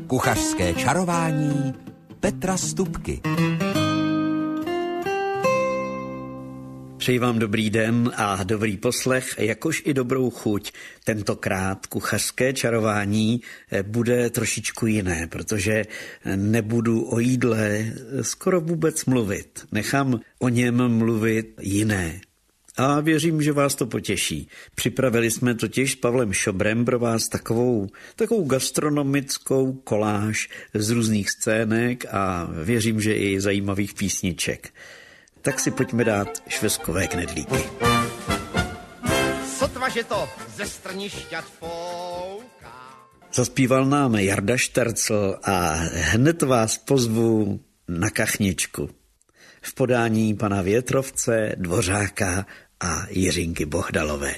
Kuchařské čarování Petra Stupky. Přeji vám dobrý den a dobrý poslech, jakož i dobrou chuť. Tentokrát kuchařské čarování bude trošičku jiné, protože nebudu o jídle skoro vůbec mluvit. Nechám o něm mluvit jiné. A věřím, že vás to potěší. Připravili jsme totiž s Pavlem Šobrem pro vás takovou gastronomickou koláž z různých scének a věřím, že i zajímavých písniček. Tak si pojďme dát švestkové knedlíky. Sotva, že to ze strnišťat fouká. Zaspíval nám Jarda Štercl a hned vás pozvu na kachničku. V podání pana Větrovce, Dvořáka a Jiřinky Bohdalové.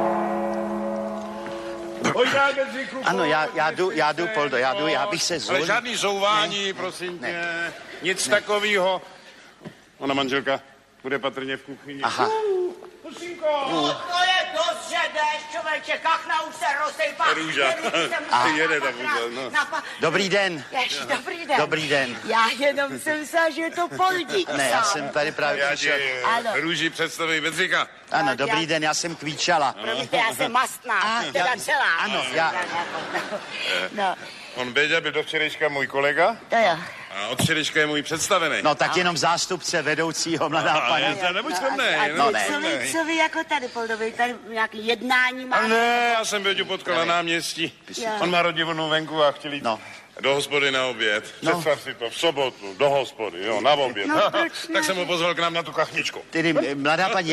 Ano, já jdu, Poldo, já bych se zvolil. Ale žádný zouvání, prosím tě, nic takového. Ona manželka bude patrně v kuchyni. Aha. Pusinko! To je dost, že jdeš, člověče, kachna už se rozsejpá. Růža, jede ta vůze, no. Dobrý den. Jež, dobrý den. Dobrý den. Já jenom jsem myslela, že je to Poldík. Ne, já jsem tady právě přišel. Růži představuji Bedřika. Ano, dobrý den, já jsem Kvíčala. Promiňte, já jsem mastná, teda celá. Ano, No. On Béďa byl do včerejška můj kolega. To jo. A od včerejška je můj představený. No tak jenom zástupce vedoucího, mladá paní. Nebuď skromnej. Co vy jako tady, Poldovi, tady nějaký jednání máte? Ne, já jsem Béďu potkal na náměstí. On má rodinu venku a chtěl jít do hospody na oběd. Představ si to, v sobotu, do hospody, jo, na oběd. Tak jsem ho pozval k nám na tu kachničku. Tedy, mladá paní,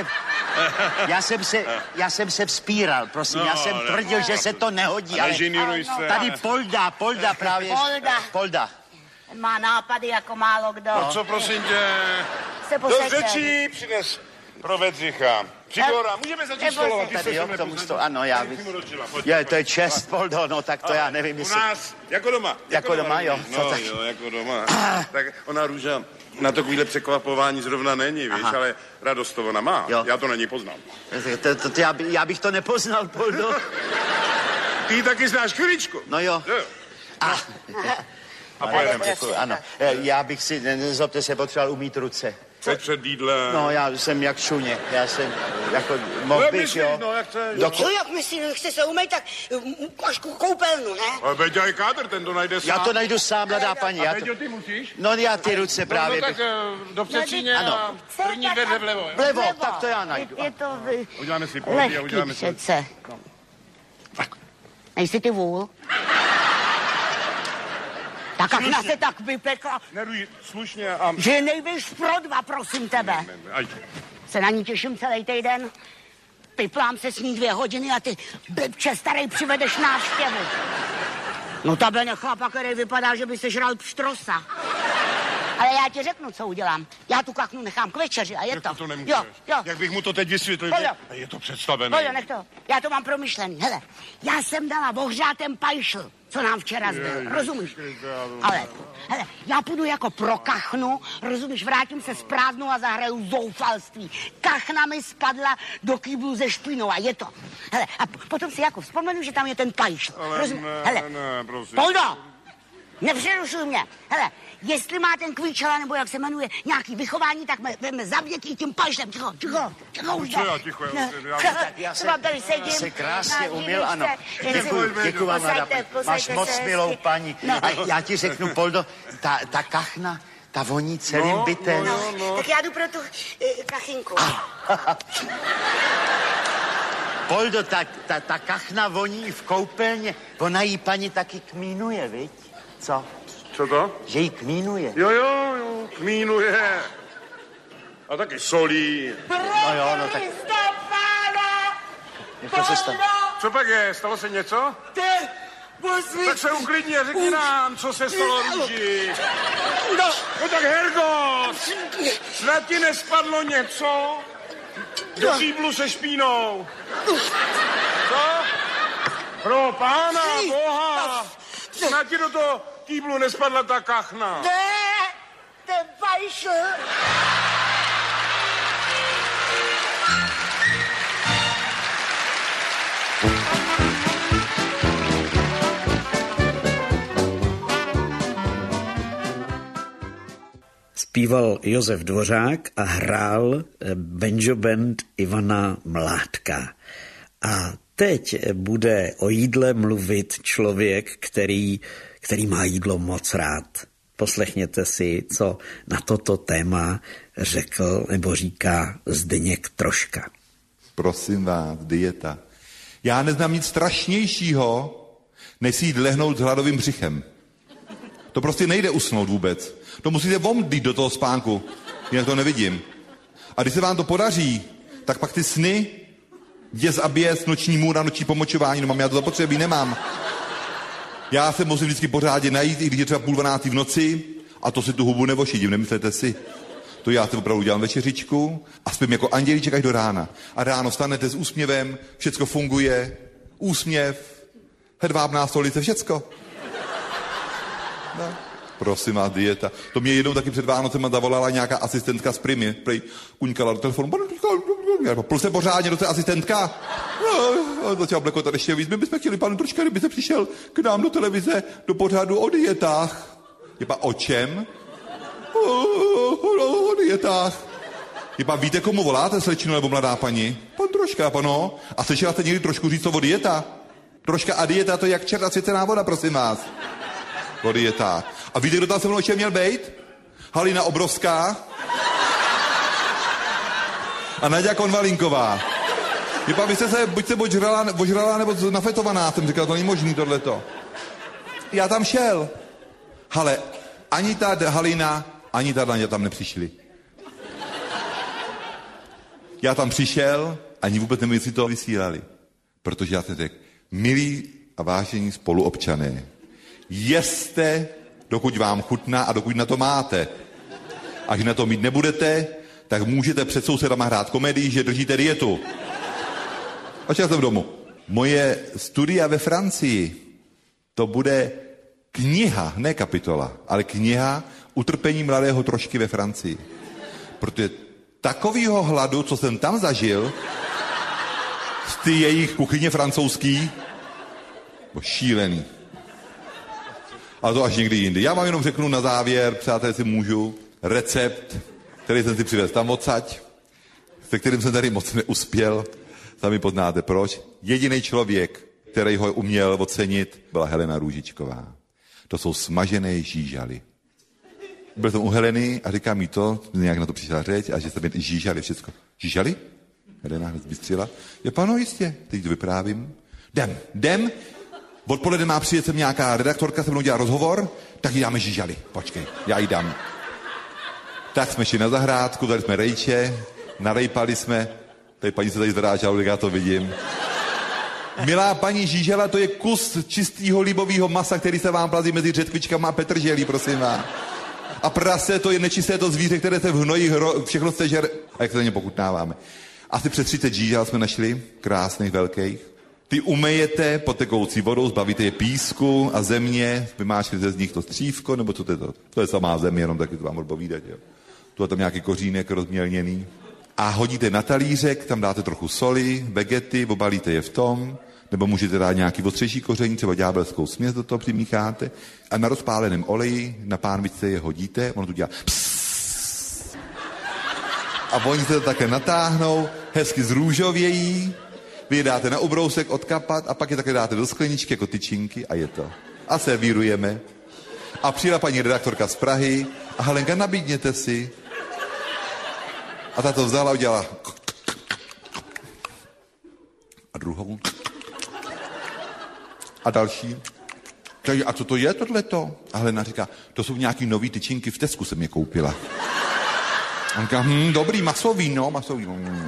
já jsem se vzpíral, prosím, já jsem tvrdil, že se to nehodí, ale tady Polda právě. Polda. Má nápady jako málo kdo. No co prosím tě? Do řečí přines pro Bedřicha. Přigora, můžeme začít stolovat. Tady jo, k tomu ano, já bych. Je, to je čest, Poldo, no tak to já nevím, jestli. U nás, jako doma. Jako doma, jo. No jo, jako doma. Tak ona Růža na takovýhle překvapování zrovna není, víš, ale radost to ona má. Já to na ní poznám. Já bych to nepoznal, Poldo. Ty taky znáš chviličku. No jo. A pojedeme. Ano, já bych si, nezlobte se, potřeboval umýt ruce. Teď před jídlem. No, já jsem jak šuně, já jsem jako mohl být, jo. No, jak chceš. Co, jak myslíš, chce se umýt, tak až koupelnu, ne? Ale Beďa je kádr, ten to najde sám. Já to najdu sám, mladá paní. A Beďo, ty musíš? No, já ty ruce právě. No tak do předsíně a první dveře vlevo, jo? Vlevo, tak to já najdu. Je to uděláme si pohody a uděláme si. přece. Nejsi ty vůl? Ta kachna se tak vypekla. Neruj slušně a... Že nejvíš pro dva, prosím tebe. Se na ní těším celý týden. Piplám se s ní 2 hodiny a ty blbče starý přivedeš návštěvu. No tahle nechlapa, který vypadá, že by se žral pštrosa. Ale já ti řeknu, co udělám. Já tu kachnu nechám k večeři a je to. To nemůžeš. Jo. Jak bych mu to teď vysvětlil? Je to představený. Pojď, nech to. Já to mám promyšlený. Hele, já jsem dala ohřátem pajšl, co nám včera zbyl. Rozumíš? Ale, hele, já půjdu jako pro kachnu, rozumíš, vrátím se s prázdnou a zahraju zoufalství. Kachna mi spadla do kýblu ze špínou a je to. Hele, a potom si jako vzpomenu, že tam je ten pajšl. Ale hele, prosím. Poldo, nepřerušuj mě. Hele, jestli má ten Kvíčela, nebo jak se jmenuje, nějaký vychování, tak veme zabětí tím pajšlem. Ticho už jde. Ticho, Já se krásně umyl, ano. Děkuji vám, madam. Máš moc milou paní. A já ti řeknu, Poldo, ta kachna, ta voní celým bytem. No. Tak já jdu pro tu kachinku. Poldo, ta kachna voní v koupelně. Ona jí paní taky kmínuje, viď? Co? Co to? Že jí kmínuje. Jo, kmínuje. A taky solí. No tak... Co se stalo? Co pak je? Stalo se něco? Tak se uklidni a řekni nám, co se stalo Růži. No tak Hergo, snad ti nespadlo něco? Do kýblu se špínou. Co? Pro pána boha. Snad ti do toho kýblu nespadla ta kachna. Ne, ten pajšl. zpíval Josef Dvořák a hrál banjo band Ivana Mládka. A teď bude o jídle mluvit člověk, který má jídlo moc rád. Poslechněte si, co na toto téma řekl nebo říká Zdeněk Troška. Prosím vás, dieta. Já neznám nic strašnějšího, než si jít lehnout s hladovým břichem. To prostě nejde usnout vůbec. To musíte omdlít do toho spánku, jinak to nevidím. A když se vám to podaří, tak pak ty sny, děs a běs, noční můra, noční pomočování, no mám, já to zapotřebí nemám. Já se musím vždycky pořádně najít, i když je třeba 11:30 v noci, a to si tu hubu nevošidím, nemyslete si. To já si opravdu udělám večeřičku a spím jako andělíček až do rána. A ráno stanete s úsměvem, všecko funguje, úsměv, hedvábná stolice, všecko. No. Prosím vás, dieta. To mě jednou taky před Vánocema zavolala nějaká asistentka z Primy. Kuňkala do telefonu. Pl se pořádně do té asistentka. No, začal blekotat ještě víc. My bychom chtěli, pane Troška, kdyby se přišel k nám do televize, do pořadu o dietách. Jepa, o čem? O dietách. Jepa, víte, komu voláte, slečno nebo mladá paní? Pan Troška, pano. A slyšela jste někdy trošku říct o dieta? Troška a dieta, to je jak čert a svěcená voda, prosím vás. O dietách. A víte, kdo tam se mnou ještě měl bejt? Halina Obrovská a Naďa Konvalinková. Jepa, vy jste se buď ožrala nebo nafetovaná, jsem říkal, to není možný tohleto. Já tam šel. Ale ani ta Halina, ani ta Naďa tam nepřišli. Já tam přišel, ani vůbec nevím, jestli to vysílali. Protože já jsem řekl, milí a vážení spoluobčané, jeste, dokud vám chutná a dokud na to máte. Až na to mít nebudete, tak můžete před sousedama hrát komedii, že držíte dietu. A šel jsem domů. Moje studia ve Francii, to bude kniha, ne kapitola, ale kniha Utrpení mladého Trošky ve Francii. Protože takovýho hladu, co jsem tam zažil, z ty jejich kuchyně francouzský, byl šílený. Ale to až někdy jindy. Já vám jenom řeknu na závěr, přátelé, si můžu, recept, který jsem si přivez tam odsaď, se kterým jsem tady moc neuspěl. Sami poznáte proč. Jediný člověk, který ho uměl ocenit, byla Helena Růžičková. To jsou smažené žížaly. Byl jsem u Heleny a říká mi to, nějak na to přišla řeč, a že se mi žížaly všecko. Žížaly? Helena hned vystřela. Je pano, jistě, teď to vyprávím. Jdem. Odpoledne má přijet sem nějaká redaktorka, se mnou dělá rozhovor, tak jí dáme žížaly. Počkej, já jí dám. Tak jsme šli na zahrádku, dali jsme rejče, narejpali jsme, tady paní se tady zrážala, já to vidím. Milá paní, žížela, to je kus čistého líbového masa, který se vám plazí mezi řetkvičkama a petrželí, prosím vás. A prase, to je nečisté to zvíře, které se v hnoji všechno sežere. A jak se na ně pokutnáváme. Asi přes 30 žížel jsme našli, krásných, velkých. Ty umejete potekoucí vodou, zbavíte je písku a země, vymáčknete z nich to střívko, nebo co to je to? To je samá země, jenom taky to vám odpovídat, jo. Tu je tam nějaký kořínek rozmělněný. A hodíte na talířek, tam dáte trochu soli, vegety, obalíte je v tom, nebo můžete dát nějaký ostřejší koření, třeba ďábelskou směs do toho přimícháte a na rozpáleném oleji na pánvičce je hodíte, ono to dělá psss. A oni se to také natáhnou, hezky zrůžovějí, vy je dáte na ubrousek odkapat a pak je také dáte do skleničky jako tyčinky a je to. A servírujeme. A přijela paní redaktorka z Prahy a Helenka, nabídněte si. A ta to vzala a udělala. A druhou. A další. A co to je tohleto? A Helena říká, to jsou nějaký nový tyčinky, v Tesku jsem je koupila. A on říká, dobrý, masový, no, masový.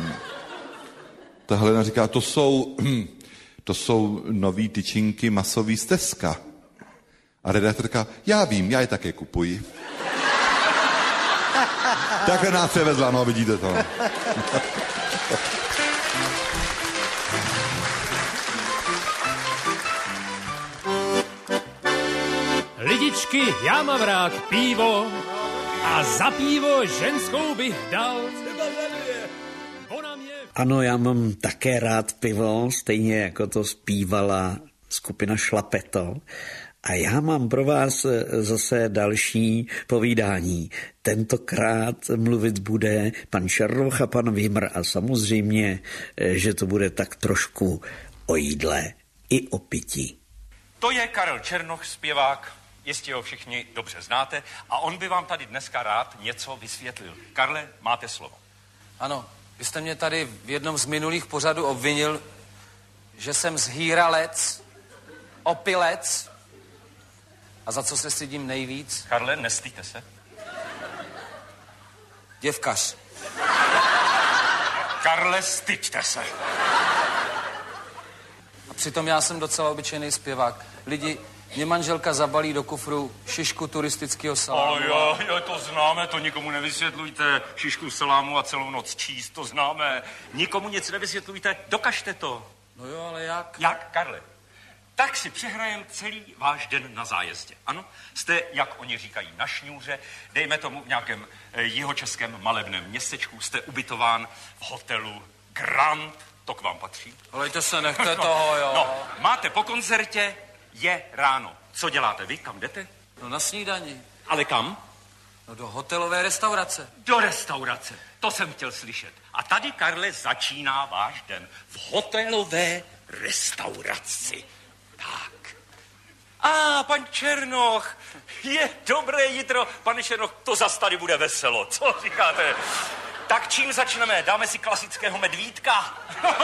Ta Helena říká, to jsou nový tyčinky masový z Teska. A redaktorka, já vím, já je také kupuji. Takhle nás převezla, no, vidíte to. Lidičky, já mám rád pivo a za pivo ženskou bych dal. Ano, já mám také rád pivo, stejně jako to zpívala skupina Šlapeto. A já mám pro vás zase další povídání. Tentokrát mluvit bude pan Černoch a pan Vimr a samozřejmě, že to bude tak trošku o jídle i o pití. To je Karel Černoch, zpěvák, jistě ho všichni dobře znáte a on by vám tady dneska rád něco vysvětlil. Karle, máte slovo. Ano, vy jste mě tady v jednom z minulých pořadů obvinil, že jsem zhýralec, opilec. A za co se stydím nejvíc? Karle, nestýte se. Děvkař. Karle, styďte se. A přitom já jsem docela obyčejný zpěvák. Lidi, mě manželka zabalí do kufru šišku turistického salámu. Jo, to známe, to nikomu nevysvětlujte. Šišku salámu a celou noc číst, to známe. Nikomu nic nevysvětlujte, dokažte to. No jo, ale jak? Jak, Karle? Tak si přehrajem celý váš den na zájezdě. Ano, jste, jak oni říkají, na šňůře, dejme tomu v nějakém jihočeském malebném městečku, jste ubytován v hotelu Grand, to k vám patří. Ale to se nechte toho, jo. No, máte po koncertě, je ráno. Co děláte vy, kam jdete? No na snídani. Ale kam? No do hotelové restaurace. Do restaurace, to jsem chtěl slyšet. A tady, Karle, začíná váš den v hotelové restauraci. Tak. Pan Černoch, je dobré jitro. Pane Černoch, to zas tady bude veselo, co říkáte? Tak čím začneme? Dáme si klasického medvídka?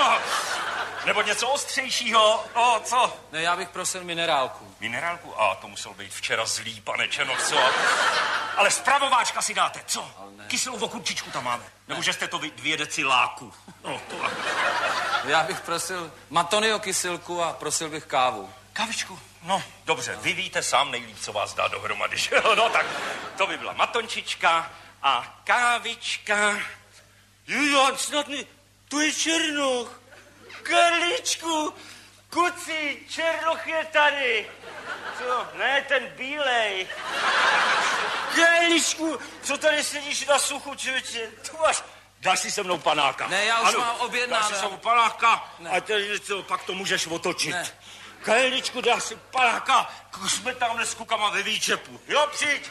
Nebo něco ostřejšího? Co? Ne, já bych prosil minerálku. Minerálku? To musel být včera zlý, pane Černoch, co? Ale spravováčka si dáte, co? Kyselou okurčičku tam máme. Nebo že jste to 2 deci láku. Já bych prosil Matonio kysilku a prosil bych kávu. Kávičku? No, dobře, vy víte sám nejlíp, co vás dá dohromady, že jo? No tak, to by byla matončička a kávička. Jo, snad ne, to je Černoch. Karličku, kuci, Černoch je tady. Co? Ne, ten bílej. Karličku, co tady sedíš na suchu, člověče? Dáš si se mnou panáka. Ne, já už mám objednáno. Dáš si se mnou panáka a tady něco, pak to můžeš otočit. Ne. Karličku, dáš si panáka, jsme tamhle s kukama ve výčepu. Jo, přijď.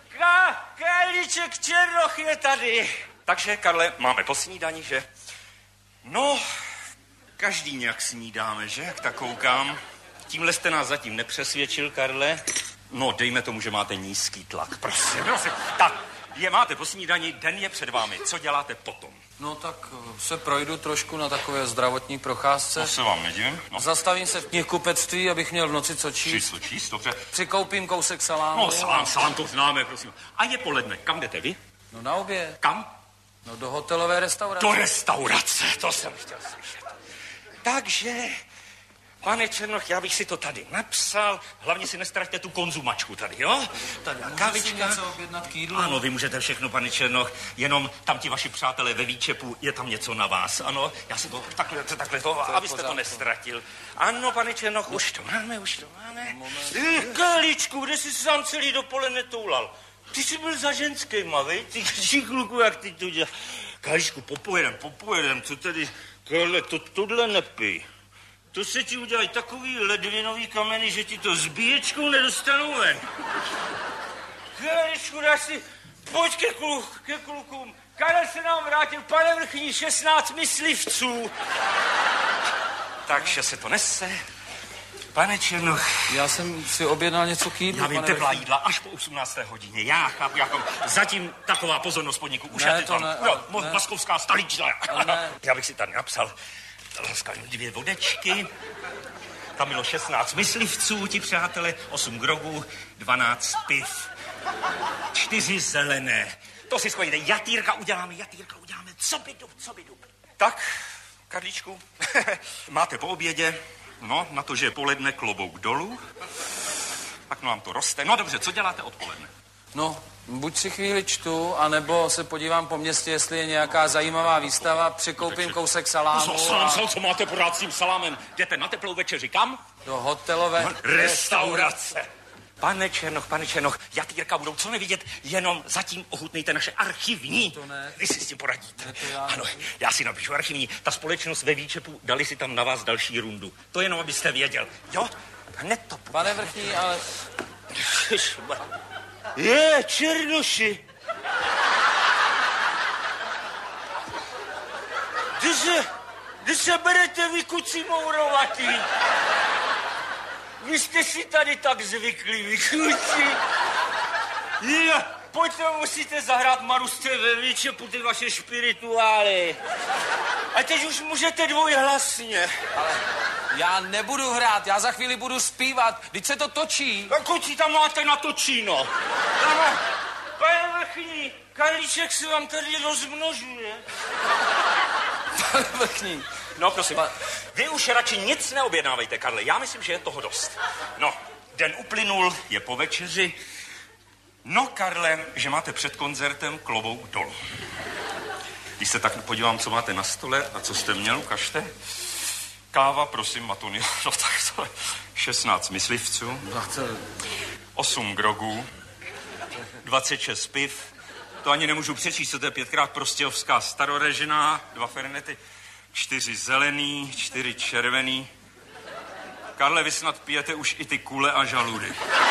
Karliček Černoch je tady. Takže, Karle, máme po snídani, že? No, každý nějak snídáme, že? Jak tak koukám. Tímhle jste nás zatím nepřesvědčil, Karle. No, dejme tomu, že máte nízký tlak. Prosím. Tak, máte po snídani, den je před vámi. Co děláte potom? No tak se projdu trošku na takové zdravotní procházce. To se vám nedivím. No. Zastavím se v knihkupectví, abych měl v noci co číst. Číst, dobře. Přikoupím kousek salámu. No, salám to známe, prosím. A je poledne. Kam jdete vy? No na oběd. Kam? No do hotelové restaurace. Do restaurace, to jsem chtěl slyšet. Takže, pane Černoch, já bych si to tady napsal. Hlavně si nestraťte tu konzumačku tady, jo? Tady kávička. Něco objednat k jídlu? Ano, vy můžete všechno, pane Černoch, jenom tam ti vaši přátelé ve výčepu, je tam něco na vás, ano? Já si to takhle to, abyste to nestratil. Ano, pane Černoch, už to máme. Karličku, kde jsi sám celý dopoledne toulal? Ty jsi byl za ženskýma, vej? Ty kluku, jak ty to děláš. Karličku, popojedem, co tedy? Karle, tohle nepij. To se ti udělají takový ledvinový kameny, že ti to s bíječkou nedostanou ven. Karličku, dáš si, pojď ke klukům. Karel se nám vrátil, pane vrchní, 16 myslivců. Takže se to nese. Pane Černoch. Já jsem si objednal něco k jídlu. Já vím, teplá jídla až po 18. hodině. Já chápu, jako zatím taková pozornost podniku. Už je to ne. Maskovská stolička. Já bych si tady napsal laskavě 2 vodečky. Tam bylo 16 myslivců, ti přátelé, 8 grogů, 12 piv, 4 zelené. To si skvělé, jatýrka uděláme. Co by dub. Tak, Karličku, máte po obědě. No, na to, že je poledne, klobouk dolů. Pak nám to roste. No dobře, co děláte odpoledne? No, buď si chvíli čtu, anebo se podívám po městě, jestli je nějaká zajímavá výstava, přikoupím kousek salámu. Co máte pořád s tím salámem? Jdete na teplou večeři kam? Do hotelové restaurace. Pane Černoch, jatýrka budou co nevidět, jenom zatím ochutnejte naše archivní. To ne. Vy si s tím poradíte. Ano, já si napíšu archivní. Ta společnost ve výčepu, dali si tam na vás další rundu. To jenom, abyste věděl. Jo? Hned to půjde. Pane Vrchní, ale... Černoši. Kdy se berete vy kuci mourovatý? Vy jste si tady tak zvyklí, vy kuci. Pojďte, musíte zahrát Marusce ve výčepu ty vaše špirituály. A teď už můžete dvojhlasně. Ale já nebudu hrát, já za chvíli budu zpívat. Vždyť se to točí. A kuci tam máte natočíno. Pane Vrchní, Karlíček se vám tady rozmnožuje. Pane Vrchní. No, prosím, vy už radši nic neobjednávejte, Karle. Já myslím, že je toho dost. No, den uplynul, je po večeři. No, Karle, že máte před koncertem klobouk dolů. Když se tak podívám, co máte na stole a co jste měl, ukažte. Káva, prosím, Matony. No tak to 16 myslivců, 8 grogů, 26 piv. To ani nemůžu přečíst, co to je 5krát prostějovská starorežená, 2 fernety, 4 zelený, 4 červený. Karle, vy snad pijete už i ty kule a žaludy.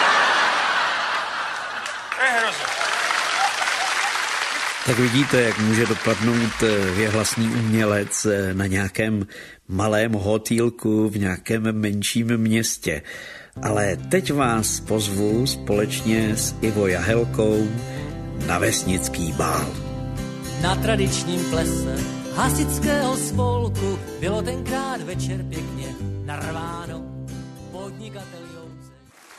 Tak vidíte, jak může dopadnout věhlasný umělec na nějakém malém hotýlku v nějakém menším městě. Ale teď vás pozvu společně s Ivo Jahelkou na vesnický bál. Na tradičním plese hasičského spolku bylo tenkrát večer pěkně narváno podnikatel Jouce.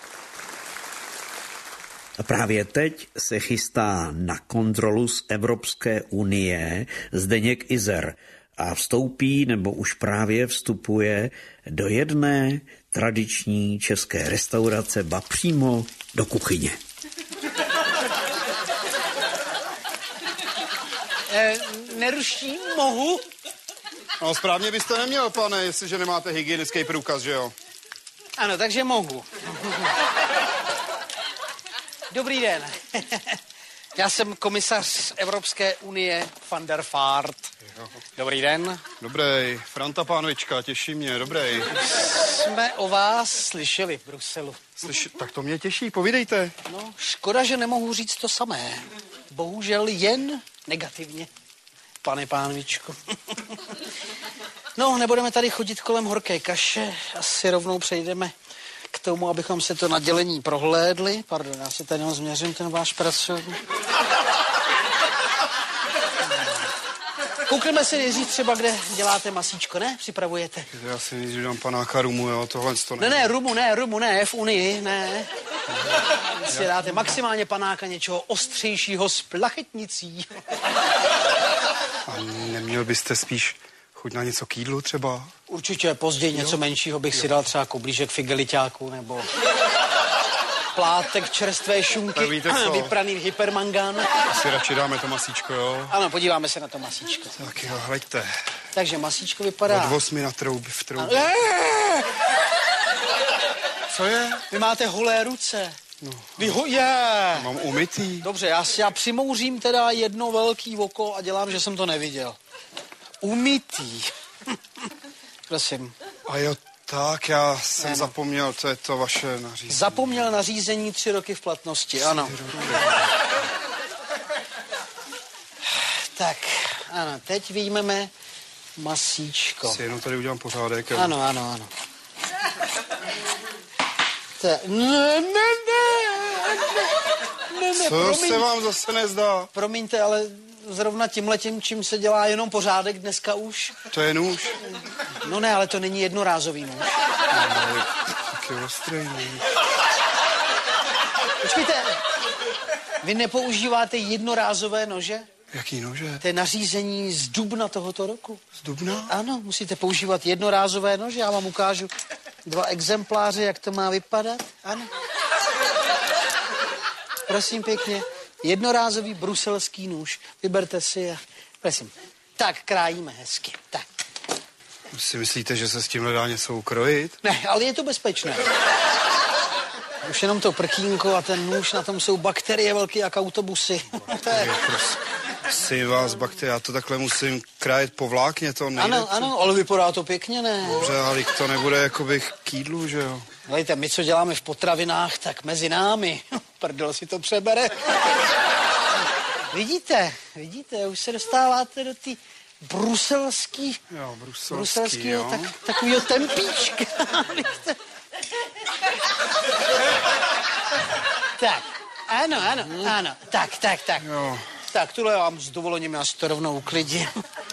A právě teď se chystá na kontrolu z Evropské unie Zdeněk Izer a vstoupí, nebo už právě vstupuje do jedné tradiční české restaurace, ba přímo do kuchyně. Neruší, mohu? No správně byste neměl, pane, jestliže nemáte hygienický průkaz, že jo? Ano, takže mohu. Dobrý den. Já jsem komisař Evropské unie van der Vaart. Dobrý den. Dobrý, Franta Pánovička, těší mě, dobrý. Jsme o vás slyšeli v Bruselu. Tak to mě těší, povídejte. No, škoda, že nemohu říct to samé. Bohužel jen negativně, pane Pánovičko. No, nebudeme tady chodit kolem horké kaše, asi rovnou přejdeme k tomu, abychom se to nadělení prohlédli. Pardon, já si tady jenom změřím ten váš pracovní. Koukneme se nejdřív třeba, kde děláte masíčko, ne? Připravujete? Já si nejdřív dám panáka rumu, jo, tohle to ne. Ne, rumu ne, v Unii, ne. Si dáte maximálně panáka něčeho ostřejšího s plachetnicí. A neměl byste spíš chuť na něco k jídlu třeba? Určitě později něco menšího bych si dal třeba koblížek figeliťáku nebo plátek čerstvé šunky, vypraný hypermangán. Asi radši dáme to masíčko, jo? Ano, podíváme se na to masíčko. Tak jo, hleďte. Takže masíčko vypadá... Od 8 na v troubě. Co je? Vy máte holé ruce. No. Mám umytý. Dobře, já přimouřím teda jedno velký oko a dělám, že jsem to neviděl. Umytý. Prosím. A jo, tak já jsem zapomněl, co je to vaše nařízení. Zapomněl nařízení 3 roky v platnosti, ano. Tak, ano, teď vyjmeme masíčko. Si jenom tady udělám pořádek. Jo. Ano. Ne. Co se vám zase nezdá? Promiňte, ale zrovna tímhletím, čím se dělá jenom pořádek dneska už. To je nůž. No ne, ale to není jednorázový nůž. Tak je ostrý. Počkejte, vy nepoužíváte jednorázové nože? Jaký nože? To je nařízení z dubna tohoto roku. Z dubna? Ano, musíte používat jednorázové nože. Já vám ukážu 2 exempláře, jak to má vypadat. Ano. Prosím pěkně, jednorázový bruselský nůž. Vyberte si a... Prosím. Tak, krájíme hezky. Tak. Si myslíte, že se s tímhle dá něco ukrojit? Ne, ale je to bezpečné. Už jenom to prkínko a ten nůž, na tom jsou bakterie velký jak autobusy. Prosím vás, bakte, já to takhle musím krájet po vlákně, to nejde. Ano, ale vypadá to pěkně, ne? Dobře, ale to nebude jakoby k jídlu, že jo? Hejte, my, co děláme v potravinách, tak mezi námi. Prdel si to přebere. Vidíte, už se dostáváte do té bruselský takovýho tempíčka. Tak, ano. Tak. Jo. Tak, tuhle já vám s dovolením já si to rovnou uklidím.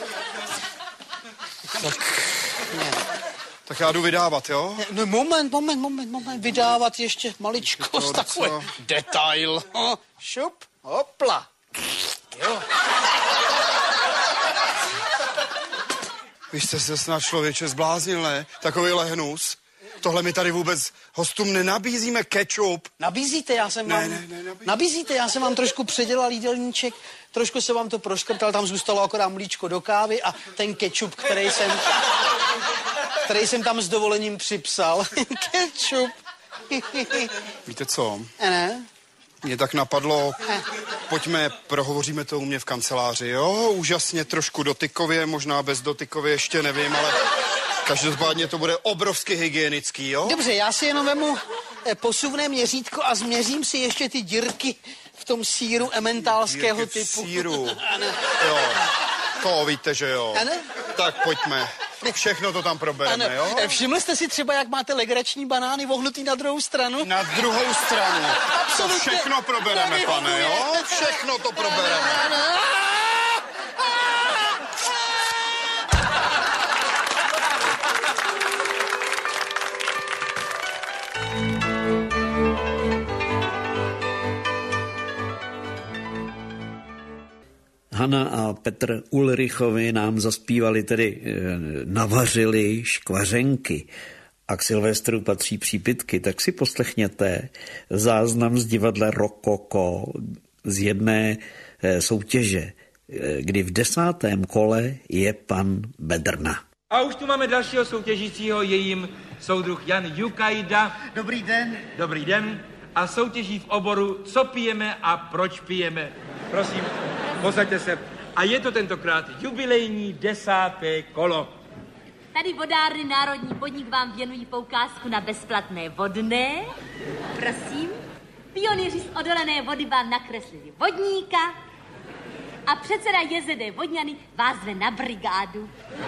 Tak já jdu vydávat, jo? No, moment. Vydávat ještě maličkost, takový detail. Šup, hopla. Jo. Vy jste se snad člověče zbláznil, ne? Takovýhle hnus. Tohle my tady vůbec hostům nenabízíme ketchup. Nabízíte, já jsem vám trošku předělal jídelníček, trošku se vám to proškrtal, tam zůstalo akorát mlíčko do kávy a ten ketchup, který jsem tam s dovolením připsal. Ketchup. Víte co? Ne? Mě tak napadlo, pojďme, prohovoříme to u mě v kanceláři, jo? Úžasně, trošku dotykově, možná bez dotykově, ještě nevím, ale každopádně to bude obrovsky hygienický, jo? Dobře, já si jenom vemu posuvné měřítko a změřím si ještě ty dírky v tom sýru ementálského typu. Sýru. Jo, to víte, že jo. Ano? Tak pojďme. Všechno to tam probereme, ano. jo? Všimli jste si třeba, jak máte legrační banány vohnutý na druhou stranu? Na druhou stranu. Absolutně. To všechno probereme, pane, jo? Všechno to probereme. Hana a Petr Ulrichovi nám zaspívali, tedy navařili škvařenky a k Silvestru patří přípitky, tak si poslechněte záznam z divadla Rokoko z jedné soutěže, kdy v 10. kole je pan Bedrna. A už tu máme dalšího soutěžícího, je jim soudruh Jan Jukajda. Dobrý den. Dobrý den. A soutěží v oboru Co pijeme a proč pijeme. Prosím, posaďte se. A je to tentokrát jubilejní 10. kolo. Tady vodárny Národní podnik vám věnují poukázku na bezplatné vodné. Prosím. Pionýři z odolené vody vám nakreslili vodníka a předseda JZD Vodňany vás zve na brigádu.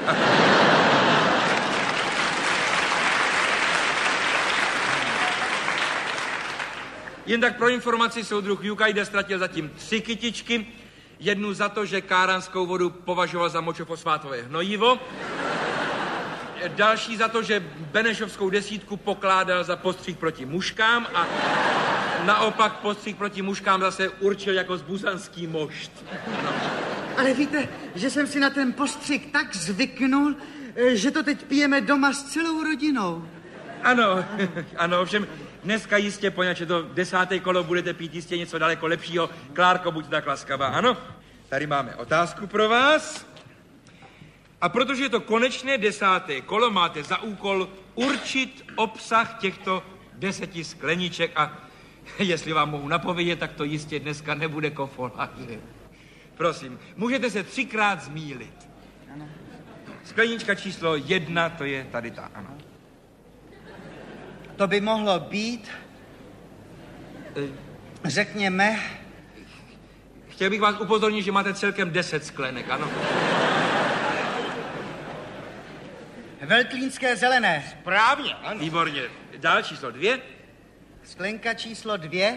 Jen tak pro informaci, soudruh Jukajda ztratil zatím 3 kytičky. Jednu za to, že káranskou vodu považoval za močofosfátové hnojivo. Další za to, že Benešovskou 10 pokládal za postřih proti muškám a naopak postřih proti muškám zase určil jako zbuzanský mošt. Ale víte, že jsem si na ten postřih tak zvyknul, že to teď pijeme doma s celou rodinou. Ano, ovšem dneska jistě, poněvadž to 10. kolo, budete pít jistě něco daleko lepšího. Klárko, buď tak laskavá, ano? Tady máme otázku pro vás. A protože je to konečné 10. kolo, máte za úkol určit obsah těchto 10 skleniček a jestli vám mohu napovědět, tak to jistě dneska nebude kofoláže. Prosím, můžete se 3krát zmýlit. Ano. Sklenička číslo 1, to je tady ta, ano. To by mohlo být, řekněme... Chtěl bych vás upozornit, že máte celkem 10 sklenek, ano. Veltlínské zelené. Správně, ano. Výborně. Dál číslo 2. Sklenka číslo 2.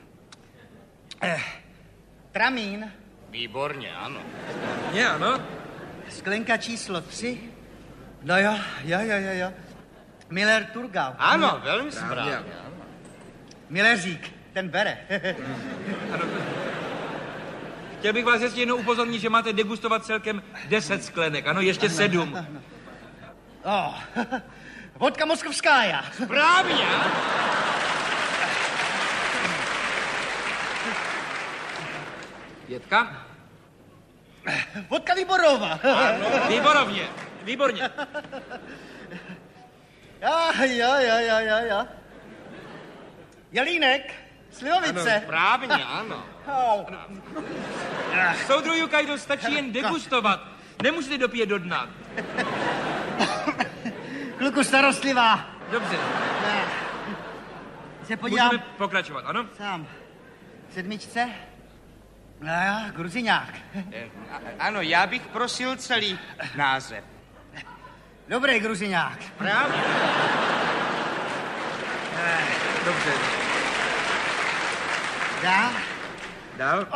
Tramín. Výborně, ano. Je, ano. Sklenka číslo 3. No jo. Miller Turgau. Ano, velmi správně. Milleřík, ten bere. Ano. Chtěl bych vás ještě jednou upozornit, že máte degustovat celkem 10 sklenek, ano, ještě 7. Vodka moskovskája. Správně. Dětka? Vodka Výborová. Ano, výborně. Jo. Jelínek, slivovice. Ano, správně, ano. Soudru Jukajdo, stačí jen degustovat. Nemůžete dopít do dna. Kluku starostlivá. Dobře. Se podívám. Můžeme pokračovat, ano? Sám. 7. Gruziňák. Ano, já bych prosil celý název. Dobrý Gruziňák. Právě. Dobře. Dál?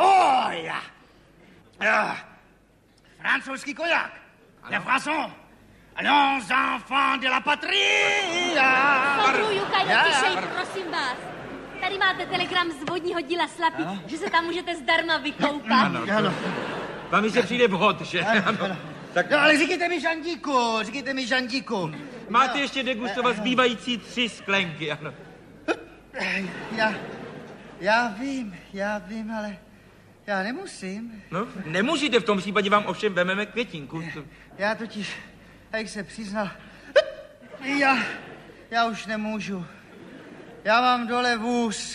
Francouzský koják. Le Français. Allons, enfants de la patrie. Soudru Jukajdo, tišej, prosím vás. Tady máte telegram z vodního díla Slapí, že se tam můžete zdarma vykoupat. Ano. Vám mi se přijde vhod, že? Ano. Tak... No, ale říkejte mi Žandíku. Máte ještě degustovat zbývající 3 sklenky, ano. Já vím, ale já nemusím. No, nemůžete, v tom případě vám ovšem vememe květinku. Já totiž, jak se přiznal, já už nemůžu. Já mám dole vůz.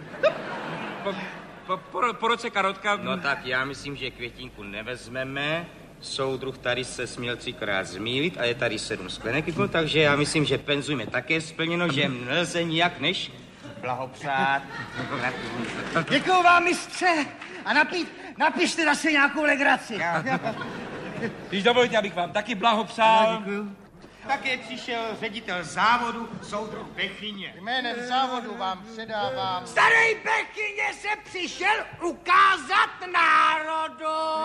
Po roce karotka... No tak já myslím, že květinku nevezmeme. Soudruh tady se směl 3krát zmýlit a je tady 7 sklenek, takže já myslím, že penzum je také splněno, že nelze nijak než blahopřát. Děkuju vám, mistře. A napište zase nějakou legraci. Když dovolíte, abych vám taky blahopřál. Děkuju. Také přišel ředitel závodu, soudruh Bechyně. Jménem závodu vám předávám... Starý Bechyně se přišel ukázat národu.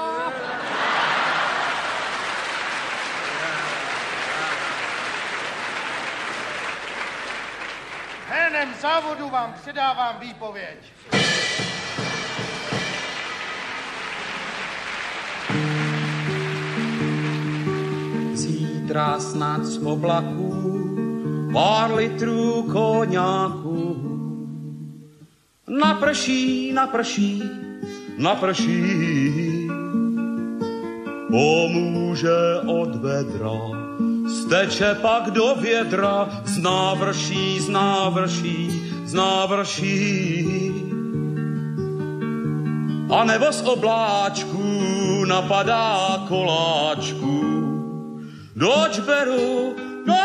Jménem závodu vám předávám výpověď. Zítra snad z oblaků pár litrů koňáku. Naprší, pomůže od vedra, steče pak do vědra, z návrší. A nebo z obláčku napadá koláčku. Doč beru,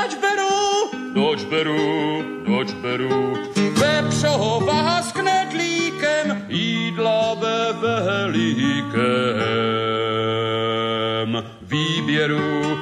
vepřová s knedlíkem, jídla bebelíkem. Výběru.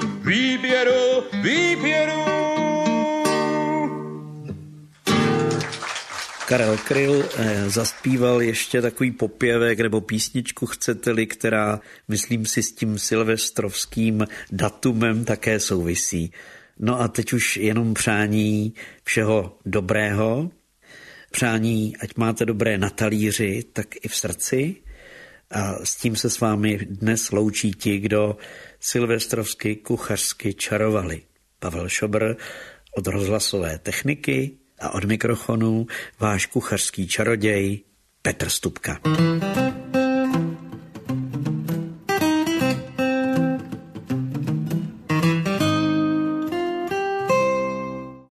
Karel Kryl zaspíval ještě takový popěvek nebo písničku, chcete-li, která, myslím si, s tím silvestrovským datumem také souvisí. No a teď už jenom přání všeho dobrého, přání, ať máte dobré na talíři, tak i v srdci. A s tím se s vámi dnes loučí ti, kdo silvestrovsky kuchařsky čarovali. Pavel Šobr od rozhlasové techniky a od mikrofonu váš kuchařský čaroděj Petr Stupka.